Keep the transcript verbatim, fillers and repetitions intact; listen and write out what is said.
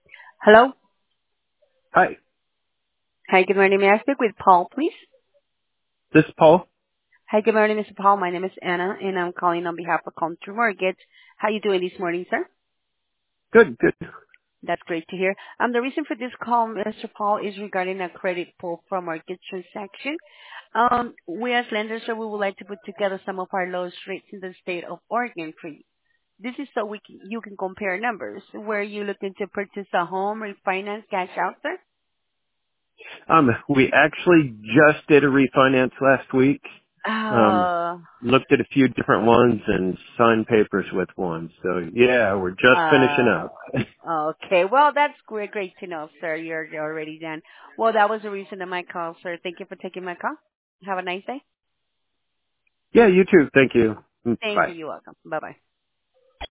Hello. Hi, Hi, good morning. May I speak with Paul, please? this is Paul. Hi, good morning, Mister Paul. My name is Anna, and I'm calling on behalf of Country Mortgage. How you doing this morning, sir? Good, good. That's great to hear. Um, the reason for this call, Mister Paul, is regarding a credit pull from mortgage transaction. Um, we as lenders, sir, we would like to put together some of our lowest rates in the state of Oregon for you. This is so we can, you can compare numbers. Were you looking to purchase a home, refinance, cash out, sir? Um, we actually just did a refinance last week. Um, Uh, looked at a few different ones and signed papers with one. So yeah, we're just finishing uh, up. Okay, well, that's great, great to know, sir. You're, you're already done. Well, that was the reason of my call, sir. Thank you for taking my call. Have a nice day. Yeah, you too. Thank you. Thank Bye. you. You're welcome. Bye-bye.